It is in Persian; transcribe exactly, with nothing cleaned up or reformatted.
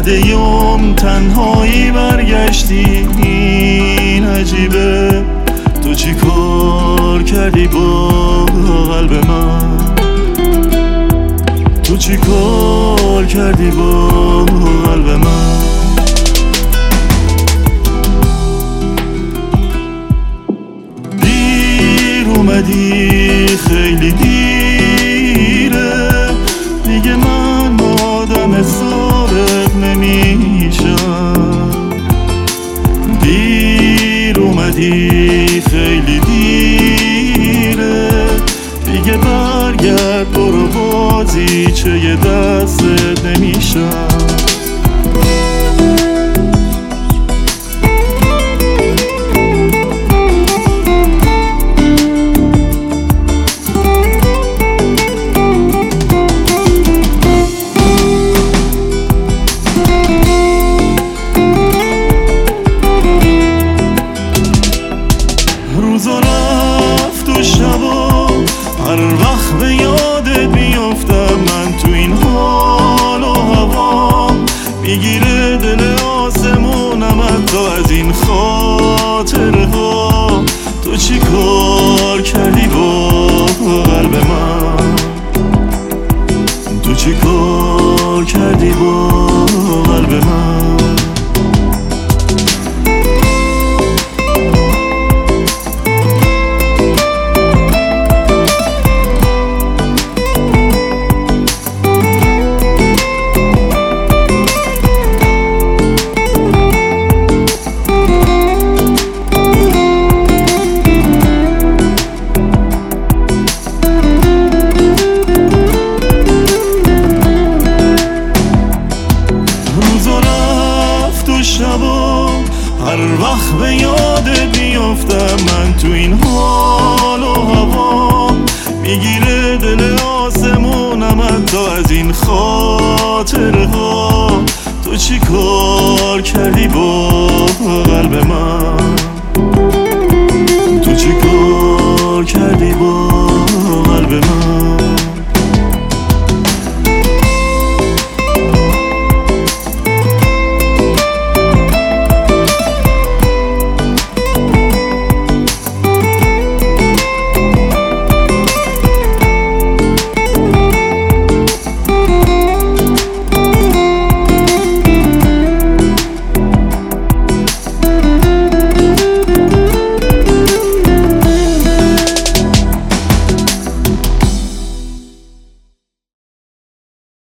بعد یوم تنهایی برگشتی، این عجیبه. تو چی کار کردی با قلب من؟ تو چی کار کردی با قلب من؟ دیر اومدی، خیلی دیره دیگه، من آدم صادق نمیشم. دیر اومدی، خیلی دیره دیگه، برگرد برو، بازی چه یه دستت نمیشم. روزا رفت و شبا، هر وقت به یادت میافتم من، تو این حال و هوا میگیره دل آسمونم حتی از این خاطرها. تو چی کار کردی با قلب من؟ تو چی کار کردی با قلب من؟ شبا هر وقت به یادت میافتم من، تو این حال و هوا میگیره دل آسمونم حتی از این خاطرها. تو چی کار کردی با قلب من؟ تو چی کار کردی با